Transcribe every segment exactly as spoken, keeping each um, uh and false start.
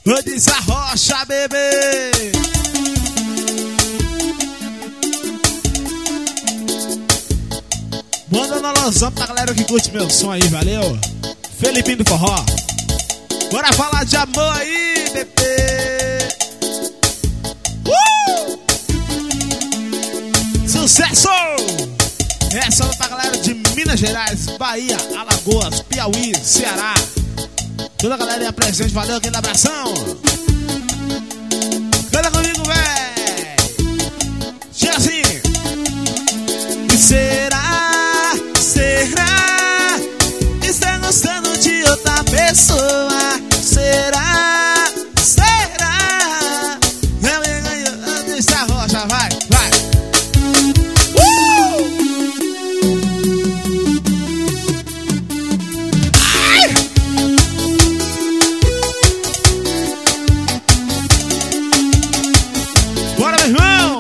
Vou desarrocha, bebê. Manda na losão pra galera que curte meu som aí, valeu? Felipinho do Forró. Bora falar de amor aí, bebê. Uh! Sucesso! Essa é pra galera de Minas Gerais, Bahia, Alagoas, Piauí, Ceará. Toda a galera presente, valeu, aquele abração. Canta comigo, véi. Chega assim. E será, será que está gostando de outra pessoa? Será, será? Alguém ganhou, deixa a rocha, vai, vai. Uh! Ai! Bora, meu irmão!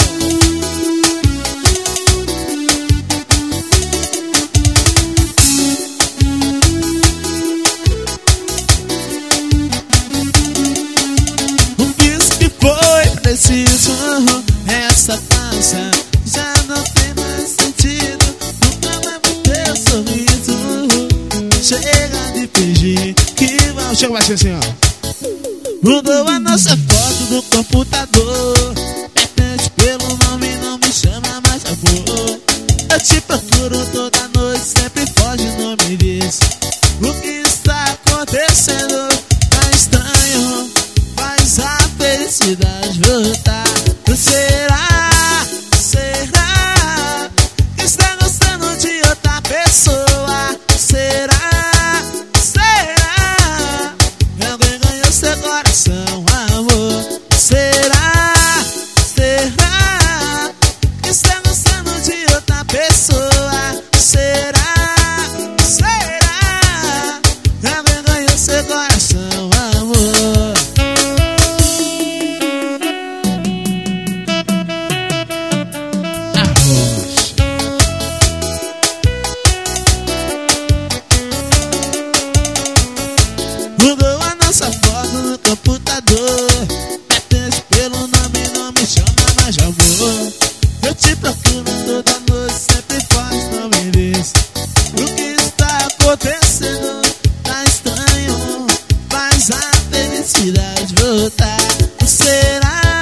O que que foi preciso? Essa dança já não tem mais sentido. Nunca mais vou ter sorriso. Chega de fingir que vão... Chega, vai ser assim, ó. Mudou a nossa foto do computador. Pertence pelo nome, não me chama mais amor. Eu te procuro toda noite, sempre foge, não me diz o que está acontecendo. Tá estranho, faz a felicidade voltar. Será, será que está gostando de outra pessoa? Será, será que alguém ganhou seu coração, amor? Será, será que está gostando de outra pessoa? Será, será que alguém ganhou seu coração, amor? Mudou a nossa foto no computador. Pertence pelo nome, não me chama mais de amor. Eu te procuro toda noite, sempre foge, não me diz o que está acontecendo. Tá estranho, faz a felicidade voltar. Será,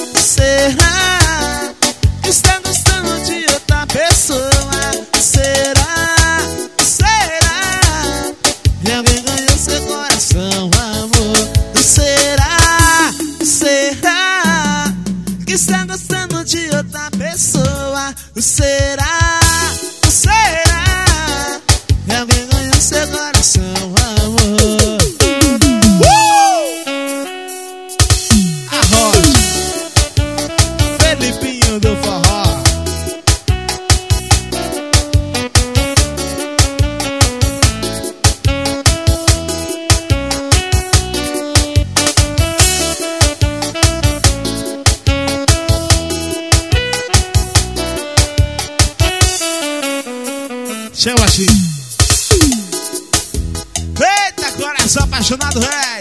será que está gostando de outra pessoa? Será, será que alguém ganhou seu coração, amor? Será, será que está gostando de outra pessoa? Será, será que alguém ganhou seu coração, amor? Uh! Arrocha, Felipinho do Forró. Chega assim. Eita, coração apaixonado, velho.